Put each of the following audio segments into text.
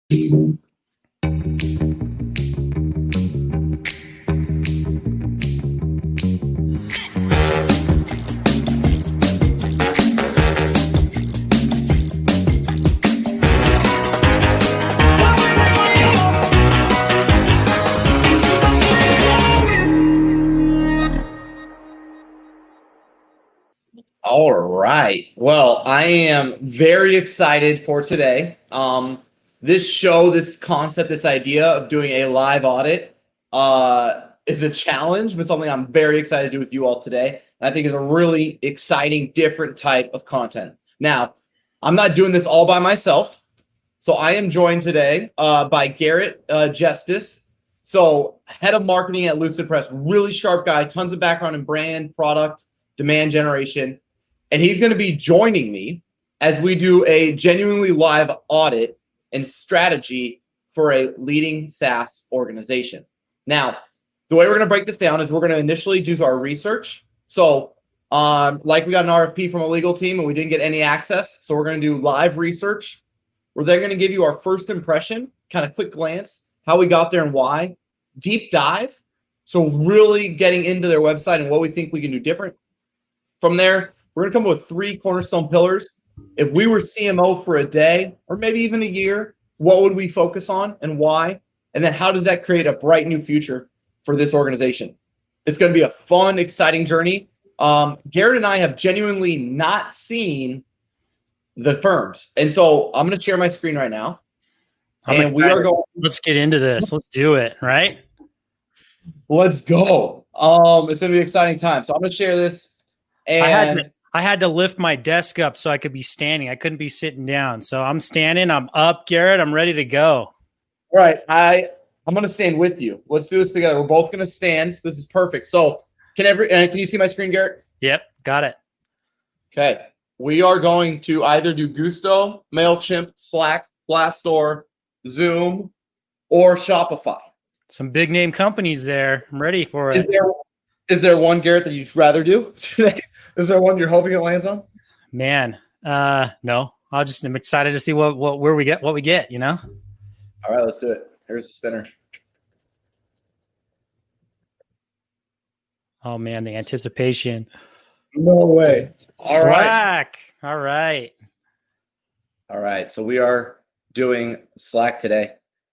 All right. Well, I am very excited for today. This show, this concept, this idea of doing a live audit is a challenge, but something I'm very excited to do with you all today. And I think is a really exciting, different type of content. Now, I'm not doing this all by myself. So I am joined today by Garrett Justice. So head of marketing at Lucid Press, really sharp guy, tons of background in brand, product, demand generation. And he's going to be joining me as we do a genuinely live audit and strategy for a leading SaaS organization. Now, the way we're going to break this down is we're going to initially do our research. So like we got an RFP from a legal team and we didn't get any access. So we're going to do live research. We're then going to give you our first impression, kind of quick glance, how we got there and why. Deep dive. So really getting into their website and what we think we can do different. From there, we're going to come up with 3 cornerstone pillars. If we were CMO for a day or maybe even a year, what would we focus on and why? And then how does that create a bright new future for this organization? It's going to be a fun, exciting journey. Garrett and I have genuinely not seen the firms. And so I'm going to share my screen right now. And we are going. Let's get into this. Let's do it, right? Let's go. It's going to be an exciting time. So I'm going to share this. And I had to lift my desk up so I could be standing. I couldn't be sitting down. So I'm standing. I'm up, Garrett. I'm ready to go. All right. I'm going to stand with you. Let's do this together. We're both going to stand. This is perfect. So can you see my screen, Garrett? Yep. Got it. Okay. We are going to either do Gusto, MailChimp, Slack, Glassdoor, Zoom, or Shopify. Some big name companies there. I'm ready for it. Is there one, Garrett, that you'd rather do today? Is there one you're hoping it lands on? Man, no. I'm excited to see what we get, you know? All right, let's do it. Here's the spinner. Oh man, the anticipation. No way. Slack. All right. All right. So we are doing Slack today.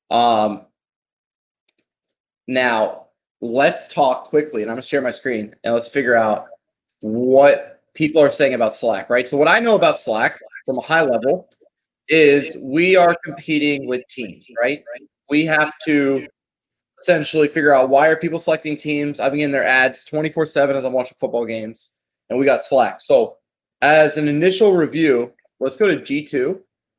Now let's talk quickly, and I'm gonna share my screen and let's figure out what people are saying about Slack, right? So what I know about Slack from a high level is we are competing with teams, right? We have to essentially figure out why are people selecting teams. I've been in their ads 24/7 as I'm watching football games, and we got Slack. So as an initial review, let's go to G2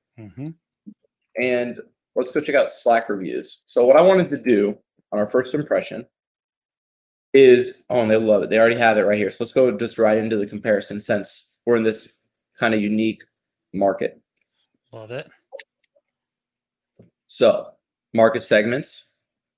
and let's go check out Slack reviews. So what I wanted to do on our first impression is, oh, and they love it. They already have it right here. So let's go just right into the comparison since we're in this kind of unique market. Love it. So market segments,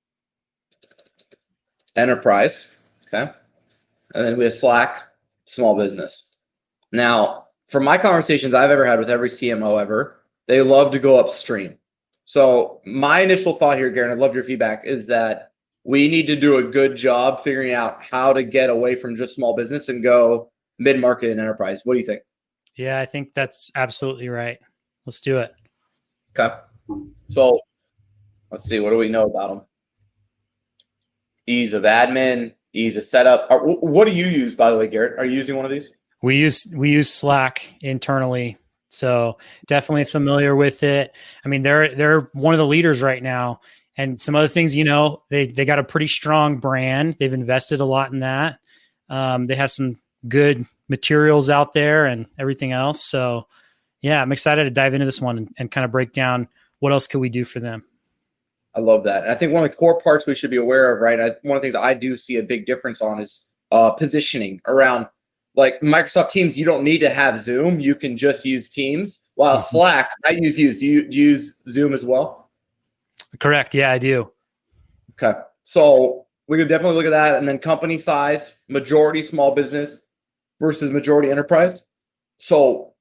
enterprise, okay? And then we have Slack, small business. Now, from my conversations I've ever had with every CMO ever, they love to go upstream. So my initial thought here, Garrett, I'd love your feedback, is that we need to do a good job figuring out how to get away from just small business and go mid-market and enterprise. What do you think? Yeah, I think that's absolutely right. Let's do it. Okay. So let's see. What do we know about them? Ease of admin, ease of setup. What do you use, by the way, Garrett? Are you using one of these? We use Slack internally. So definitely familiar with it. I mean, they're one of the leaders right now. And some other things, you know, they got a pretty strong brand. They've invested a lot in that. They have some good materials out there and everything else. So yeah, I'm excited to dive into this one and kind of break down what else could we do for them. I love that. And I think one of the core parts we should be aware of, right? One of the things I do see a big difference on is positioning around, like Microsoft Teams. You don't need to have Zoom. You can just use Teams. While Slack, I use. Do you use Zoom as well? Correct. Yeah, I do. Okay. So we could definitely look at that. And then company size, majority small business versus majority enterprise. So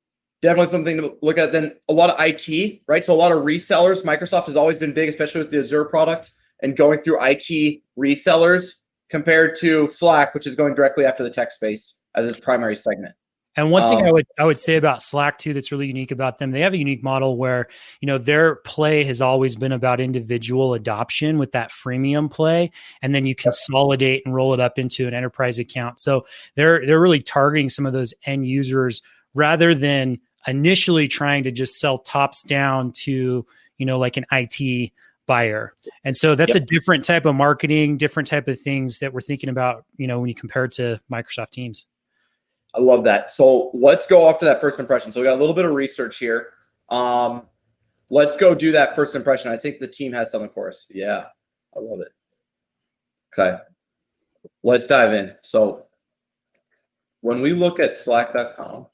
definitely something to look at. Then a lot of IT, right? So a lot of resellers. Microsoft has always been big, especially with the Azure product and going through IT resellers compared to Slack, which is going directly after the tech space as its primary segment. And one thing I would say about Slack too, that's really unique about them, they have a unique model where, you know, their play has always been about individual adoption with that freemium play, and then you consolidate and roll it up into an enterprise account. So they're really targeting some of those end users rather than initially trying to just sell tops down to, you know, like an IT buyer. And so that's a different type of marketing, different type of things that we're thinking about, you know, when you compare it to Microsoft Teams. I love that. So let's go off to that first impression. So we got a little bit of research here. Let's go do that first impression. I think the team has something for us. Yeah, I love it. Okay, let's dive in. So when we look at Slack.com,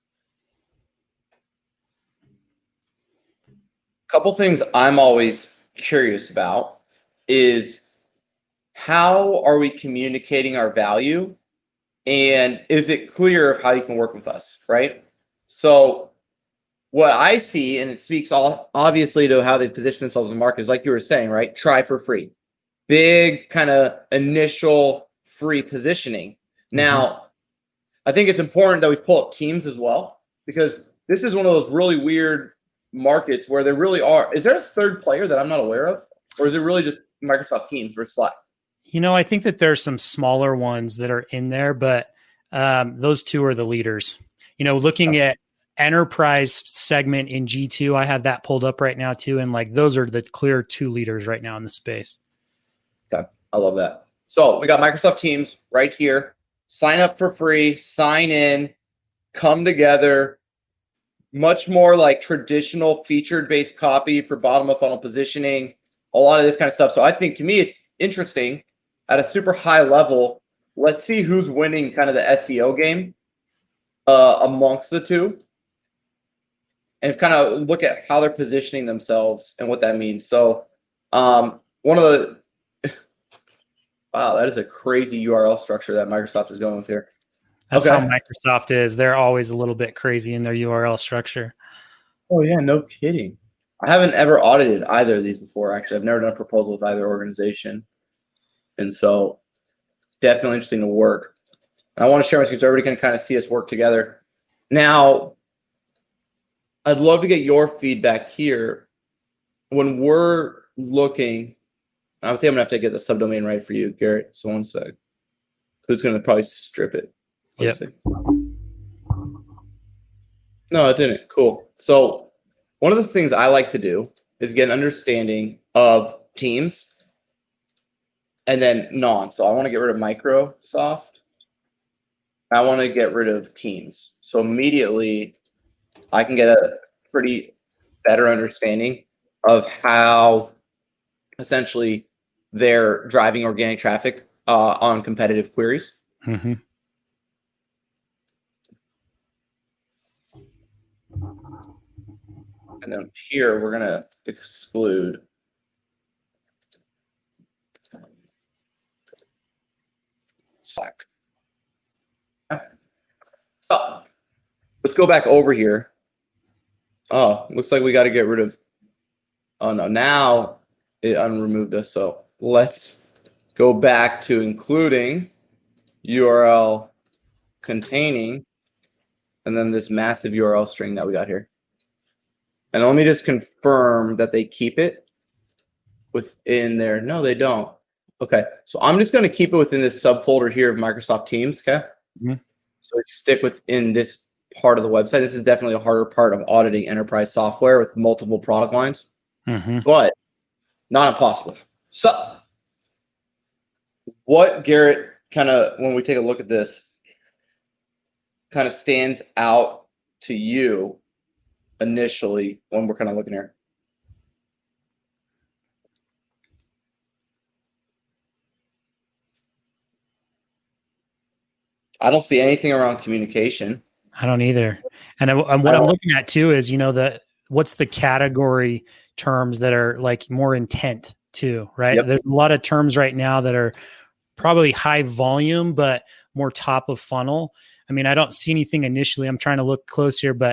a couple things I'm always curious about is how are we communicating our value? And is it clear of how you can work with us, right? So what I see, and it speaks obviously to how they position themselves in the market, is like you were saying, right? Try for free. Big kind of initial free positioning. Now, I think it's important that we pull up Teams as well, because this is one of those really weird markets where there really are. Is there a third player that I'm not aware of? Or is it really just Microsoft Teams versus Slack? You know, I think that there's some smaller ones that are in there, but those two are the leaders. You know, looking at enterprise segment in G2, I have that pulled up right now too. And like, those are the clear two leaders right now in the space. Okay, I love that. So we got Microsoft Teams right here. Sign up for free, sign in, come together. Much more like traditional featured-based copy for bottom of funnel positioning, a lot of this kind of stuff. So I think to me, it's interesting at a super high level. Let's see who's winning kind of the SEO game amongst the two, and kind of look at how they're positioning themselves and what that means. So one of the wow, that is a crazy URL structure that Microsoft is going with here. That's how Microsoft is. They're always a little bit crazy in their URL structure. Oh yeah, no kidding. I haven't ever audited either of these before. Actually, I've never done a proposal with either organization. And so definitely interesting to work. And I want to share my screen so everybody can kind of see us work together. Now, I'd love to get your feedback here. When we're looking, I think I'm going to have to get the subdomain right for you, Garrett. So one sec. Who's going to probably strip it? Yep. No, it didn't. Cool. So one of the things I like to do is get an understanding of Teams and then non. So I want to get rid of Microsoft. I want to get rid of Teams. So immediately I can get a pretty better understanding of how essentially they're driving organic traffic on competitive queries. Mm-hmm. And then here we're going to exclude Slack. So let's go back over here. Oh, looks like we got to get rid of. Oh no, now it unremoved us. So let's go back to including URL containing, and then this massive URL string that we got here. And let me just confirm that they keep it within there. No, they don't. Okay, so I'm just going to keep it within this subfolder here of Microsoft Teams. Okay, so stick within this part of the website. This is definitely a harder part of auditing enterprise software with multiple product lines, but not impossible. So, what, Garrett, kind of when we take a look at this, kind of stands out to you initially when we're kind of looking here? I don't see anything around communication. I don't either. And what I'm looking at too is, you know, what's the category terms that are like more intent too, right? Yep. There's a lot of terms right now that are probably high volume, but more top of funnel. I mean, I don't see anything initially. I'm trying to look close here, but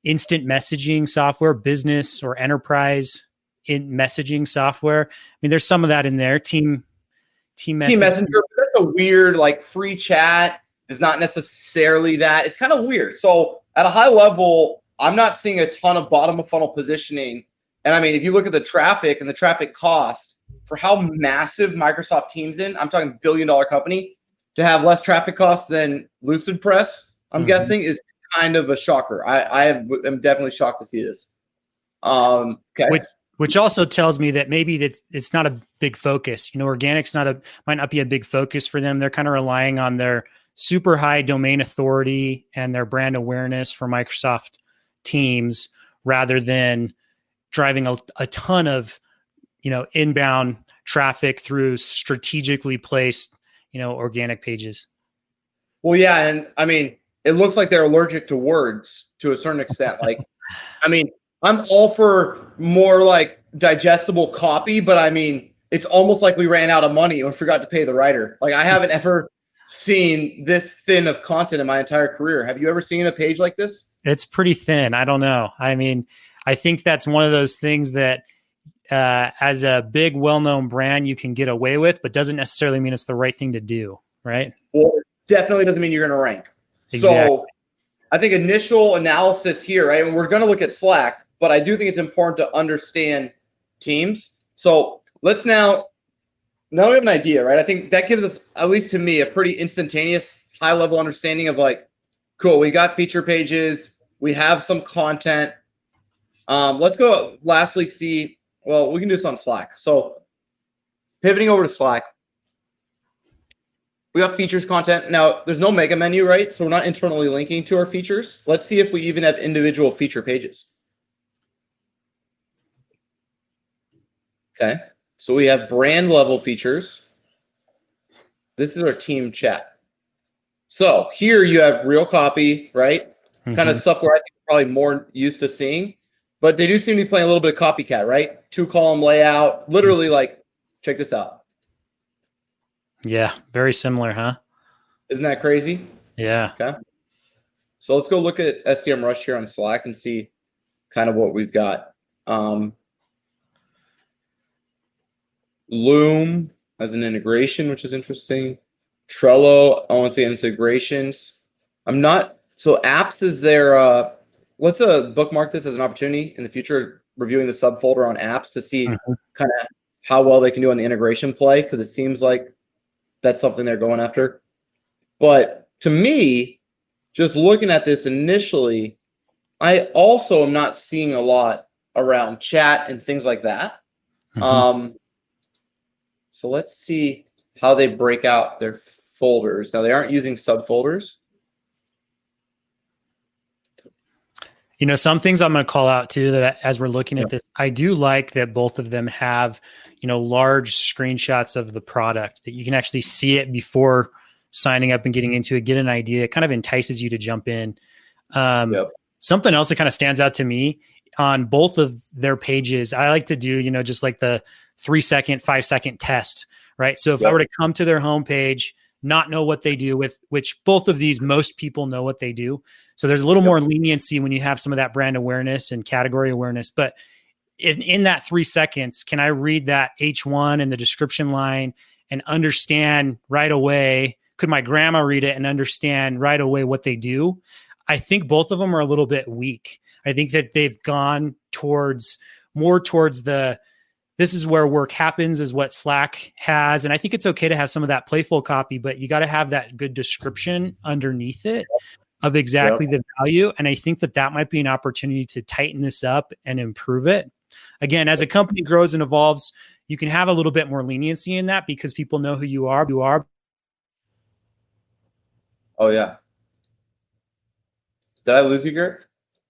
instant messaging software, business or enterprise in messaging software. I mean, there's some of that in there. Team Messenger, that's a weird, like, free chat is not necessarily that. It's kind of weird. So at a high level, I'm not seeing a ton of bottom of funnel positioning. And I mean, if you look at the traffic and the traffic cost for how massive Microsoft Teams I'm talking billion-dollar company, to have less traffic costs than LucidPress, I'm guessing, is kind of a shocker. I'm definitely shocked to see this. Okay. Which also tells me that maybe it's not a big focus. Organic's might not be a big focus for them. They're kind of relying on their super high domain authority and their brand awareness for Microsoft Teams rather than driving a ton of, inbound traffic through strategically placed, organic pages. Well, yeah. And I mean, it looks like they're allergic to words to a certain extent. Like, I mean, I'm all for more like digestible copy, but I mean, it's almost like we ran out of money and forgot to pay the writer. Like, I haven't ever seen this thin of content in my entire career. Have you ever seen a page like this? It's pretty thin. I don't know. I mean, I think that's one of those things that as a big, well-known brand, you can get away with, but doesn't necessarily mean it's the right thing to do, right? Well, it definitely doesn't mean you're going to rank. Exactly. So I think initial analysis here, right? And we're going to look at Slack, but I do think it's important to understand Teams. So let's now we have an idea, right? I think that gives us, at least to me, a pretty instantaneous high-level understanding of like, cool, we got feature pages, we have some content. Let's go lastly see, well, we can do this on Slack. So pivoting over to Slack, we got features content. Now, there's no mega menu, right? So we're not internally linking to our features. Let's see if we even have individual feature pages. Okay, so we have brand level features. This is our team chat. So here you have real copy, right? Kind of stuff where I think we're probably more used to seeing. But they do seem to be playing a little bit of copycat, right? 2-column layout, literally like, check this out. Yeah, very similar, huh? Isn't that crazy? Yeah. Okay. So let's go look at SEMrush here on Slack and see kind of what we've got. Loom has an integration, which is interesting. Trello, I want to say integrations. So apps is there. Let's bookmark this as an opportunity in the future, reviewing the subfolder on apps to see kind of how well they can do on the integration play, because it seems like that's something they're going after. But to me, just looking at this initially, I also am not seeing a lot around chat and things like that. So let's see how they break out their folders. Now, they aren't using subfolders. Some things I'm going to call out too, that as we're looking at this, I do like that both of them have, large screenshots of the product that you can actually see it before signing up and getting into it, get an idea. It kind of entices you to jump in. Something else that kind of stands out to me on both of their pages, I like to do, just like the 3-second, 5-second test, right? So if I were to come to their homepage, not know what they do with, which both of these, most people know what they do. So there's a little more leniency when you have some of that brand awareness and category awareness. But in that 3 seconds, can I read that H1 and the description line and understand right away? Could my grandma read it and understand right away what they do? I think both of them are a little bit weak. I think that they've gone more towards this is where work happens is what Slack has. And I think it's okay to have some of that playful copy, but you got to have that good description underneath it of exactly the value. And I think that might be an opportunity to tighten this up and improve it. Again, as a company grows and evolves, you can have a little bit more leniency in that because people know who you are. Oh, yeah. Did I lose you, Garrett?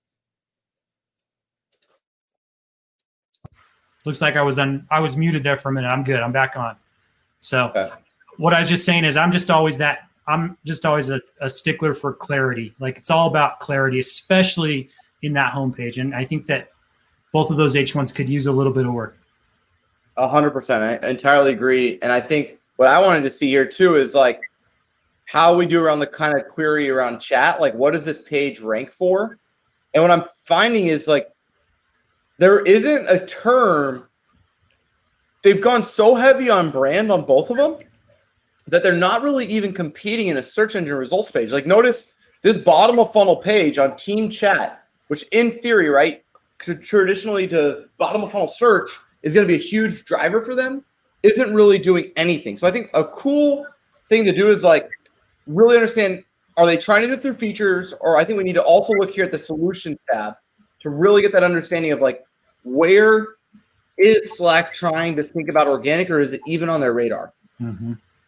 Looks like I was muted there for a minute. I'm good. I'm back on. So what I was just saying is I'm just always a stickler for clarity. Like, it's all about clarity, especially in that homepage. And I think that both of those H1s could use a little bit of work. 100%. I entirely agree. And I think what I wanted to see here too is like how we do around the kind of query around chat. Like, what does this page rank for? And what I'm finding is like there isn't a term. They've gone so heavy on brand on both of them that they're not really even competing in a search engine results page. Like notice this bottom of funnel page on team chat, which in theory, right, traditionally to bottom of funnel search is going to be a huge driver for them, isn't really doing anything. So I think a cool thing to do is like really understand, are they trying to do it through features? Or I think we need to also look here at the solutions tab to really get that understanding of like, where is Slack trying to think about organic, or is it even on their radar? Mm-hmm.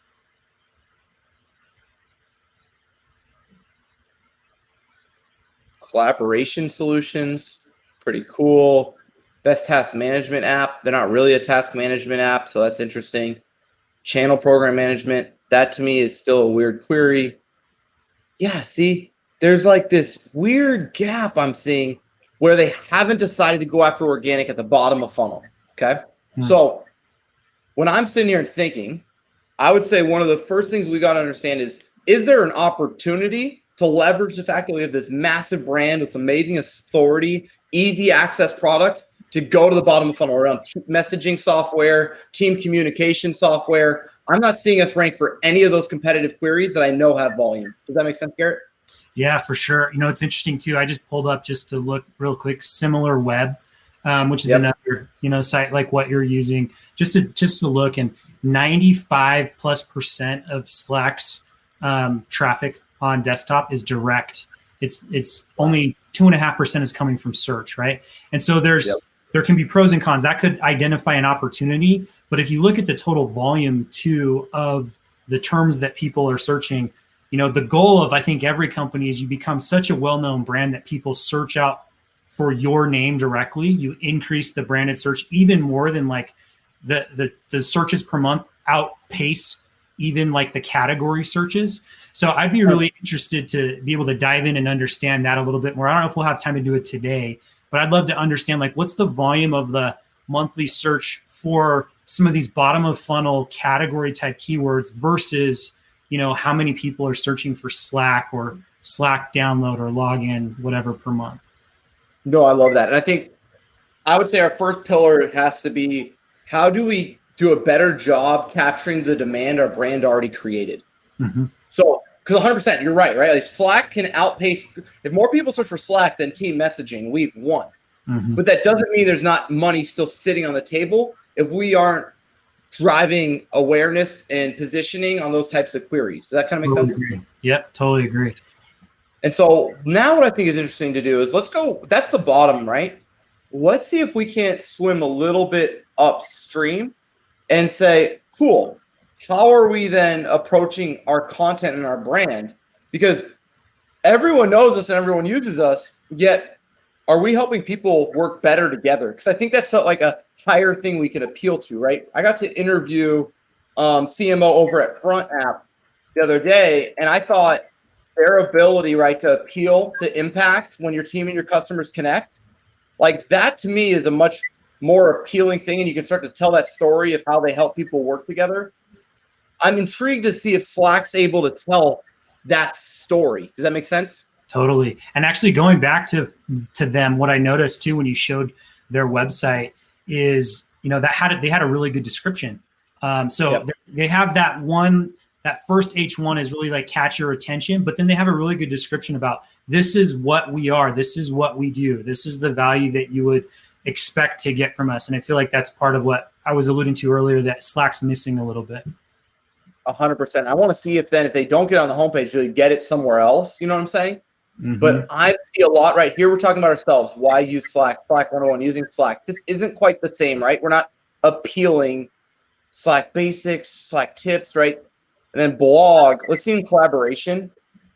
Collaboration solutions, pretty cool. Best task management app. They're not really a task management app, so that's interesting. Channel program management. That to me is still a weird query. Yeah, see, there's like this weird gap I'm seeing where they haven't decided to go after organic at the bottom of funnel. Okay. So when I'm sitting here and thinking, I would say one of the first things we got to understand is there an opportunity to leverage the fact that we have this massive brand with amazing authority, easy access product to go to the bottom of funnel around messaging software, team communication software? I'm not seeing us rank for any of those competitive queries that I know have volume. Does that make sense, Garrett? Yeah, for sure. You know, it's interesting too. I just pulled up just to look real quick, SimilarWeb, which is another, you know, site like what you're using, just to look, and 95+% of Slack's traffic on desktop is direct. It's only 2.5% is coming from search, right? And so there can be pros and cons. That could identify an opportunity, but if you look at the total volume too of the terms that people are searching, you know, the goal of I think every company is you become such a well-known brand that people search out for your name directly. You increase the branded search even more than like the searches per month outpace even like the category searches. So I'd be really interested to be able to dive in and understand that a little bit more. I don't know if we'll have time to do it today, but I'd love to understand like what's the volume of the monthly search for some of these bottom of funnel category type keywords versus, you know, how many people are searching for Slack or Slack download or login, whatever per month. No, I love that. And I think I would say our first pillar has to be, how do we do a better job capturing the demand our brand already created? Mm-hmm. So, because 100%, you're right? If Slack can outpace, if more people search for Slack than team messaging, we've won. Mm-hmm. But that doesn't mean there's not money still sitting on the table if we aren't driving awareness and positioning on those types of queries. Does that kind of make sense? Agree. Yep, totally agree. And so now what I think is interesting to do is let's go, that's the bottom, right? Let's see if we can't swim a little bit upstream and say, cool, how are we then approaching our content and our brand? Because everyone knows us and everyone uses us, yet are we helping people work better together? Because I think that's like a higher thing we can appeal to, right? I got to interview CMO over at Front App the other day, and I thought their ability, right, to appeal to impact when your team and your customers connect, like that to me is a much more appealing thing, and you can start to tell that story of how they help people work together. I'm intrigued to see if Slack's able to tell that story. Does that make sense? Totally. And actually going back to them, what I noticed too when you showed their website is, you know, they had a really good description. They have that first H1 is really like catch your attention, but then they have a really good description about this is what we are, this is what we do, this is the value that you would expect to get from us. And I feel like that's part of what I was alluding to earlier that Slack's missing a little bit. 100%. I want to see if they don't get on the homepage, really get it somewhere else. You know what I'm saying? Mm-hmm. But I see a lot right here. We're talking about ourselves. Why use Slack? Slack 101, using Slack. This isn't quite the same, right? We're not appealing Slack basics, Slack tips, right? And then blog. Let's see in collaboration.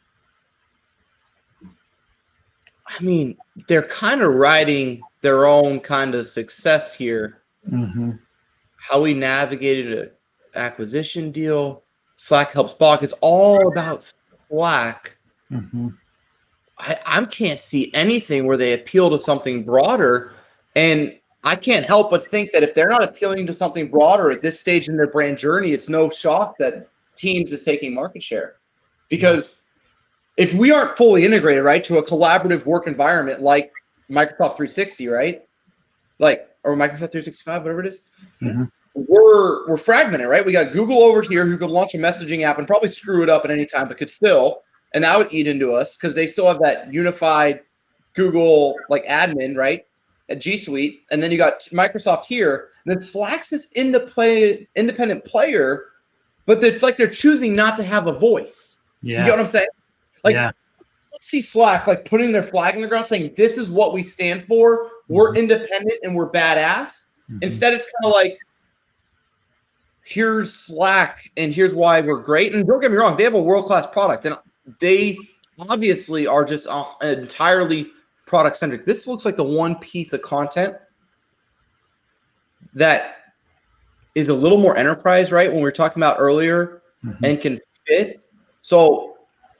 I mean, they're kind of riding their own kind of success here. Mm-hmm. How we navigated an acquisition deal. Slack helps blog. It's all about Slack. Mm-hmm. I can't see anything where they appeal to something broader. And I can't help but think that if they're not appealing to something broader at this stage in their brand journey, it's no shock that Teams is taking market share. Because if we aren't fully integrated, right, to a collaborative work environment like Microsoft 360, right, like, or Microsoft 365, whatever it is, we're fragmented, right? We got Google over here who could launch a messaging app and probably screw it up at any time, but could still, and that would eat into us because they still have that unified Google like admin, right, at G Suite, and then you got Microsoft here, and then Slack's this independent player, but it's like they're choosing not to have a voice. Yeah. Do you get what I'm saying? Like, see Slack like putting their flag in the ground, saying this is what we stand for. We're independent and we're badass. Instead, it's kind of like, here's Slack and here's why we're great. And don't get me wrong, they have a world-class product, and they obviously are just entirely product-centric. This looks like the one piece of content that is a little more enterprise, right? When we were talking about earlier, and can fit. So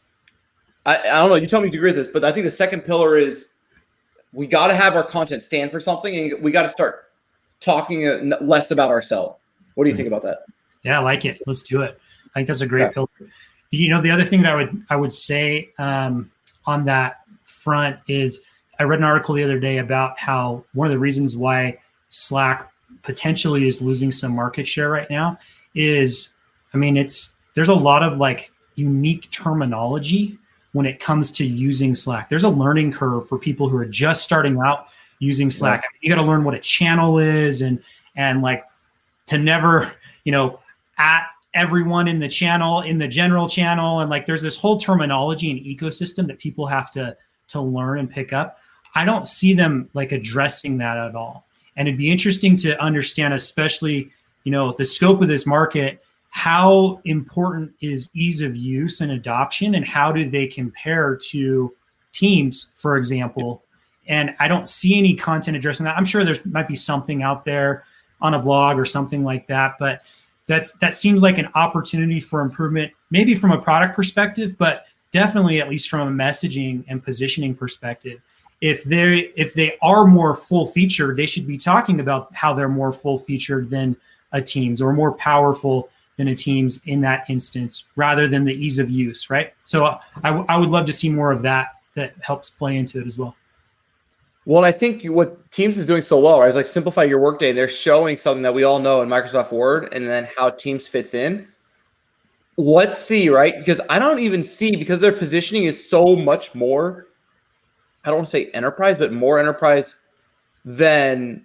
I don't know. You tell me if you agree with this, but I think the second pillar is we got to have our content stand for something, and we got to start talking less about ourselves. What do you think about that? Yeah, I like it. Let's do it. I think that's a great pillar. You know, the other thing that I would say on that front is I read an article the other day about how one of the reasons why Slack potentially is losing some market share right now is, I mean, there's a lot of like unique terminology when it comes to using Slack. There's a learning curve for people who are just starting out using Slack. I mean, you got to learn what a channel is and like to never, you know, at everyone in the channel, in the general channel. And like, there's this whole terminology and ecosystem that people have to learn and pick up. I don't see them like addressing that at all. And it'd be interesting to understand, especially, you know, the scope of this market, how important is ease of use and adoption, and how do they compare to Teams, for example? And I don't see any content addressing that. I'm sure there might be something out there on a blog or something like that, but that seems like an opportunity for improvement, maybe from a product perspective, but definitely at least from a messaging and positioning perspective. If they are more full featured, they should be talking about how they're more full featured than a Teams, or more powerful than a Teams in that instance, rather than the ease of use, right? So I would love to see more of that helps play into it as well. Well, I think what Teams is doing so well, right, is like simplify your workday. They're showing something that we all know in Microsoft Word, and then how Teams fits in. Let's see, right? Because I don't even see, because their positioning is so much more, I don't want to say enterprise, but more enterprise than,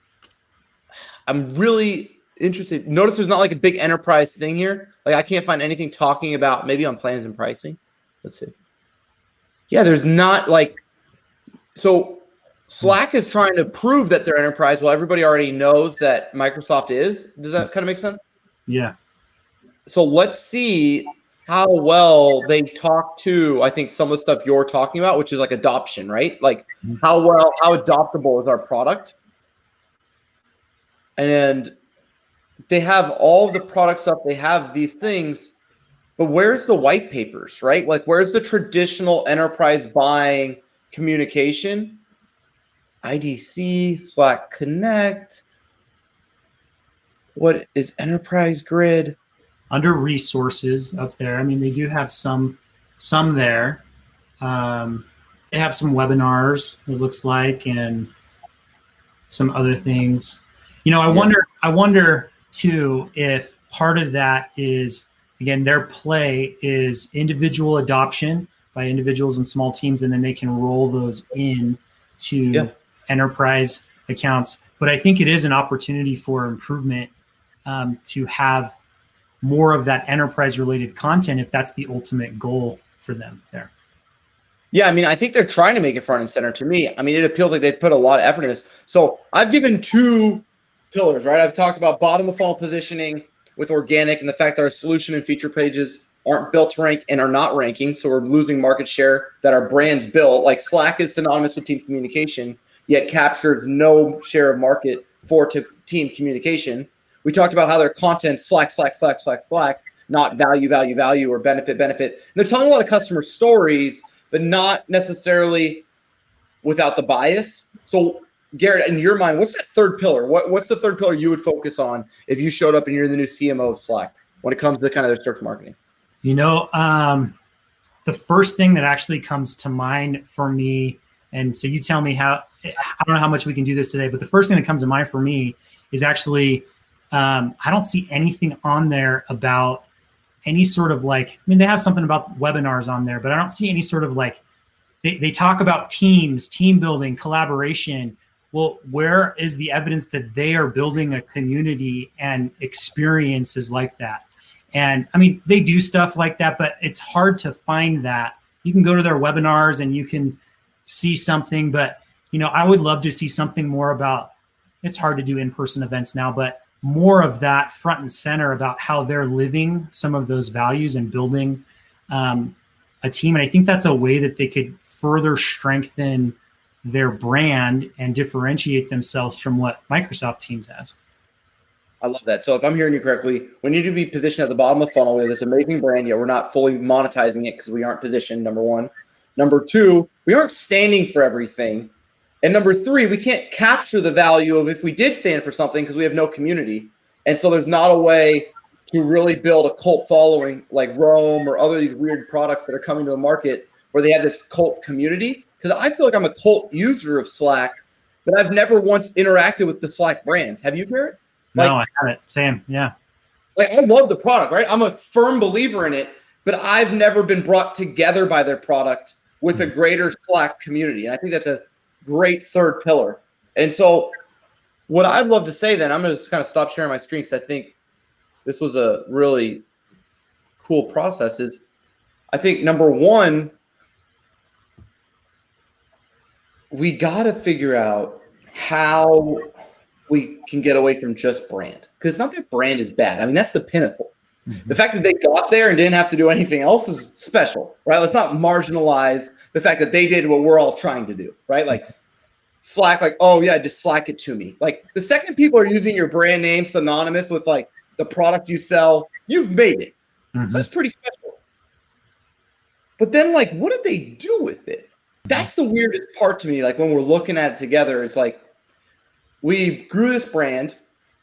I'm really interested. Notice there's not like a big enterprise thing here. Like I can't find anything talking about, maybe on plans and pricing. Let's see. Yeah, there's not like, so Slack is trying to prove that they're enterprise while everybody already knows that Microsoft is. Does that kind of make sense? Yeah. So let's see how well they talk to, I think, some of the stuff you're talking about, which is like adoption, right? Like how adoptable is our product? And they have all the product stuff. They have these things, but where's the white papers, right? Like where's the traditional enterprise buying communication? IDC, Slack Connect. What is Enterprise Grid? Under resources up there. I mean, they do have some there. They have some webinars, it looks like, and some other things. You know, I wonder too if part of that is, again, their play is individual adoption by individuals and small teams, and then they can roll those in to enterprise accounts. But I think it is an opportunity for improvement to have more of that enterprise related content, if that's the ultimate goal for them there. Yeah, I mean, I think they're trying to make it front and center to me. I mean, it appeals like they put a lot of effort in this. So I've given two pillars, right? I've talked about bottom of funnel positioning with organic, and the fact that our solution and feature pages aren't built to rank and are not ranking. So we're losing market share that our brand's built. Like Slack is synonymous with team communication, yet captures no share of market for team communication. We talked about how their content Slack, not value, or benefit. And they're telling a lot of customer stories, but not necessarily without the bias. So Garrett, in your mind, what's that third pillar? What's the third pillar you would focus on if you showed up and you're the new CMO of Slack when it comes to kind of their search marketing? You know, the first thing that actually comes to mind for me, and so you tell me how, I don't know how much we can do this today, but the first thing that comes to mind for me is actually, I don't see anything on there about any sort of like, I mean, they have something about webinars on there, but I don't see any sort of like, they talk about teams, team building, collaboration. Well, where is the evidence that they are building a community and experiences like that? And I mean, they do stuff like that, but it's hard to find that. You can go to their webinars and you can see something, but I would love to see something more about, it's hard to do in-person events now, but more of that front and center about how they're living some of those values and building a team. And I think that's a way that they could further strengthen their brand and differentiate themselves from what Microsoft Teams has. I love that. So if I'm hearing you correctly, we need to be positioned at the bottom of the funnel. We have this amazing brand, yet we're not fully monetizing it because we aren't positioned, number one. Number two, we aren't standing for everything. And number three, we can't capture the value of if we did stand for something because we have no community. And so there's not a way to really build a cult following like Roam or other these weird products that are coming to the market where they have this cult community. Because I feel like I'm a cult user of Slack, but I've never once interacted with the Slack brand. Have you, Garrett? No, I haven't. Same, yeah. Like, I love the product, right? I'm a firm believer in it, but I've never been brought together by their product with a greater Slack community. And I think that's a great third pillar. And so what I'd love to say then, I'm going to just kind of stop sharing my screen because I think this was a really cool process, is I think number one, we got to figure out how we can get away from just brand. Because it's not that brand is bad. I mean, that's the pinnacle. Mm-hmm. The fact that they got there and didn't have to do anything else is special, right? Let's not marginalize the fact that they did what we're all trying to do, right? Like Slack, like, oh yeah, just Slack it to me. Like the second people are using your brand name synonymous with like the product you sell, you've made it. Mm-hmm. So that's pretty special. But then like, what did they do with it? That's the weirdest part to me. Like when we're looking at it together, it's like we grew this brand,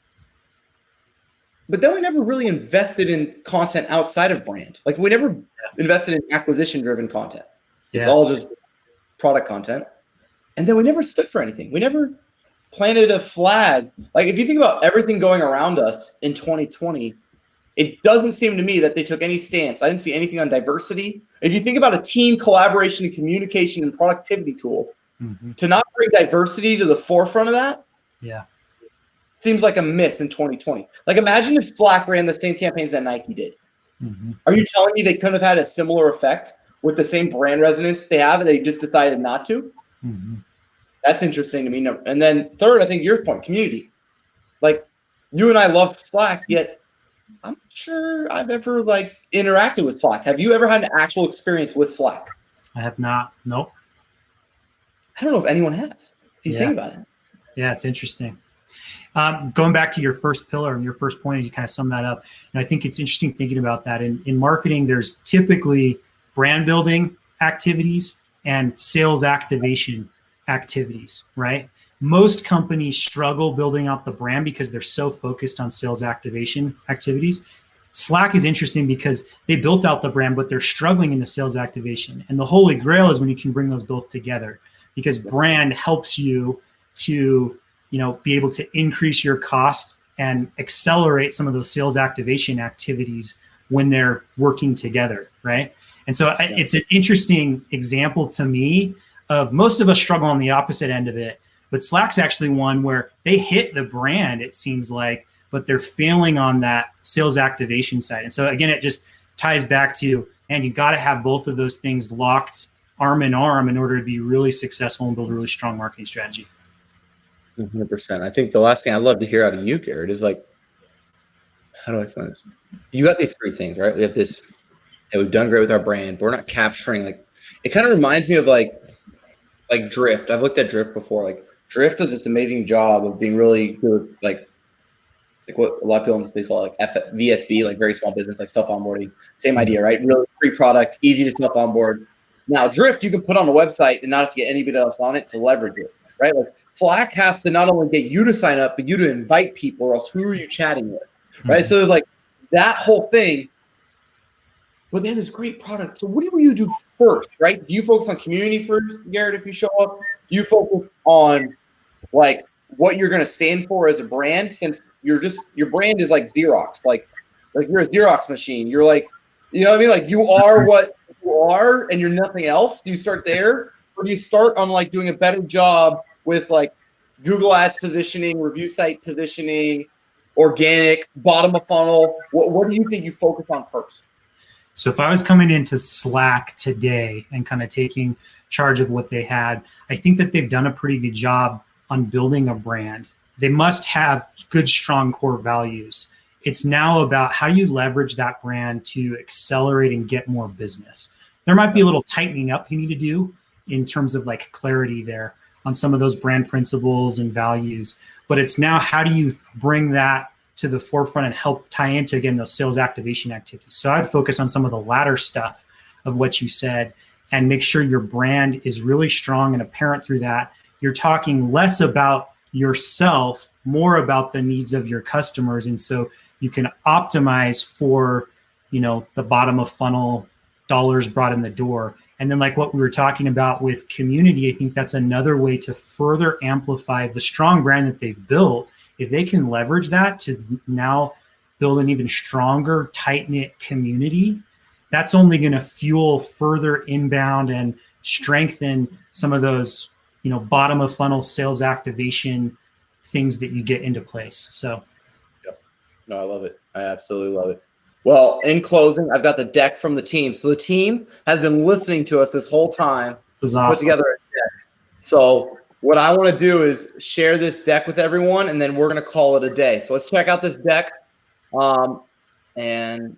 but then we never really invested in content outside of brand. Like we never invested in acquisition-driven content. It's all just product content. And then we never stood for anything. We never planted a flag. Like if you think about everything going around us in 2020, it doesn't seem to me that they took any stance. I didn't see anything on diversity. If you think about a team collaboration and communication and productivity tool, to not bring diversity to the forefront of that, seems like a miss in 2020. Like imagine if Slack ran the same campaigns that Nike did. Are you telling me they couldn't have had a similar effect with the same brand resonance they have and they just decided not to? That's interesting to me. And then third, I think your point, community. Like you and I love Slack, yet I'm not sure I've ever like interacted with Slack. Have you ever had an actual experience with Slack? I have not. Nope. I don't know if anyone has. If you think about it. Yeah, it's interesting. Going back to your first pillar and your first point, as you kind of sum that up, and I think it's interesting thinking about that. In marketing, there's typically brand building activities and sales activation activities, right? Most companies struggle building out the brand because they're so focused on sales activation activities. Slack is interesting because they built out the brand, but they're struggling in the sales activation. And the holy grail is when you can bring those both together, because brand helps you to, be able to increase your cost and accelerate some of those sales activation activities when they're working together, right? And so it's an interesting example to me of most of us struggle on the opposite end of it. But Slack's actually one where they hit the brand, it seems like, but they're failing on that sales activation side. And so again, it just ties back to, man, you got to have both of those things locked arm in arm in order to be really successful and build a really strong marketing strategy. 100%. I think the last thing I'd love to hear out of you, Garrett, is like, how do I explain this? You got these three things, right? We have this, and we've done great with our brand, but we're not capturing, like, it kind of reminds me of like Drift. I've looked at Drift before. Like Drift does this amazing job of being really good, like what a lot of people in the space call like VSB, like very small business, like self-onboarding. Same idea, right? Really free product, easy to self-onboard. Now Drift, you can put on a website and not have to get anybody else on it to leverage it, right? Like Slack has to not only get you to sign up, but you to invite people, or else who are you chatting with, right? So there's like that whole thing. but they have this great product. So what do you do first, right? Do you focus on community first, Garrett, if you show up? Do you focus on like what you're going to stand for as a brand, since your brand is like Xerox, like you're a Xerox machine. You're like, you know what I mean? Like you are what you are and you're nothing else. Do you start there, or do you start on like doing a better job with like Google Ads positioning, review site positioning, organic, bottom of funnel? What do you think you focus on first? So if I was coming into Slack today and kind of taking charge of what they had, I think that they've done a pretty good job on building a brand. They must have good, strong core values. It's now about how you leverage that brand to accelerate and get more business. There might be a little tightening up you need to do in terms of like clarity there on some of those brand principles and values. But it's now how do you bring that to the forefront and help tie into, again, those sales activation activities. So I'd focus on some of the latter stuff of what you said and make sure your brand is really strong and apparent through that. You're talking less about yourself, more about the needs of your customers. And so you can optimize for, the bottom of funnel dollars brought in the door. And then like what we were talking about with community, I think that's another way to further amplify the strong brand that they've built. If they can leverage that to now build an even stronger, tight-knit community, that's only going to fuel further inbound and strengthen some of those, bottom of funnel sales activation things that you get into place. So. Yep. No, I love it. I absolutely love it. Well, in closing, I've got the deck from the team. So the team has been listening to us this whole time. This is awesome. Put together a deck. So what I want to do is share this deck with everyone, and then we're going to call it a day. So let's check out this deck. And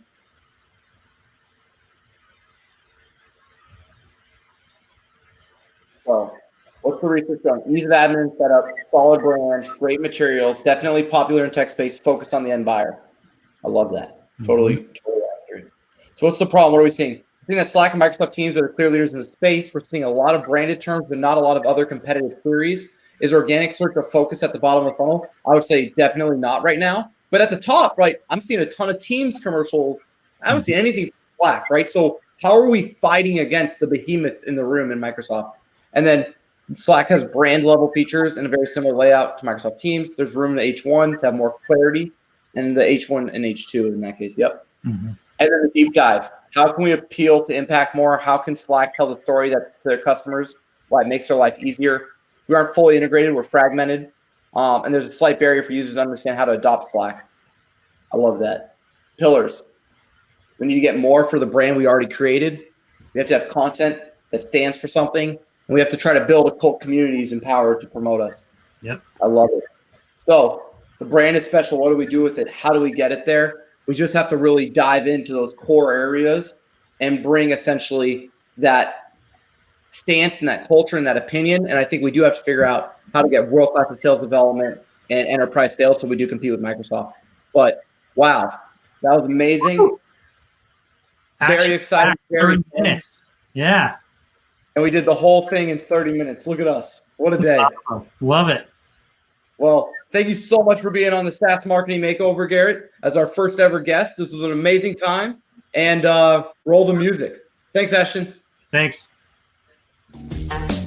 so what's the research on? Ease of admin setup, solid brand, great materials, definitely popular in tech space, focused on the end buyer. I love that. Totally accurate. So what's the problem? What are we seeing? I think that Slack and Microsoft Teams are the clear leaders in the space. We're seeing a lot of branded terms, but not a lot of other competitive queries. Is organic search a focus at the bottom of the funnel? I would say definitely not right now. But at the top, right, I'm seeing a ton of Teams commercials. I haven't seen anything from Slack, right? So how are we fighting against the behemoth in the room in Microsoft? And then Slack has brand level features and a very similar layout to Microsoft Teams. There's room in H1 to have more clarity, and the H1 and H2 in that case. Yep. Mm-hmm. And then the deep dive. How can we appeal to impact more? How can Slack tell the story that to their customers, why it makes their life easier? We aren't fully integrated. We're fragmented. And there's a slight barrier for users to understand how to adopt Slack. I love that. Pillars. We need to get more for the brand we already created. We have to have content that stands for something. And we have to try to build a cult communities empowered to promote us. Yep. I love it. So the brand is special. What do we do with it? How do we get it there? We just have to really dive into those core areas and bring essentially that stance and that culture and that opinion. And I think we do have to figure out how to get world-class sales development and enterprise sales so we do compete with Microsoft. But wow, that was amazing. Very exciting. 30 minutes. Yeah. And we did the whole thing in 30 minutes. Look at us. What a day. Awesome. Love it. Well, thank you so much for being on the SaaS Marketing Makeover, Garrett, as our first ever guest. This was an amazing time. And roll the music. Thanks, Ashton. Thanks.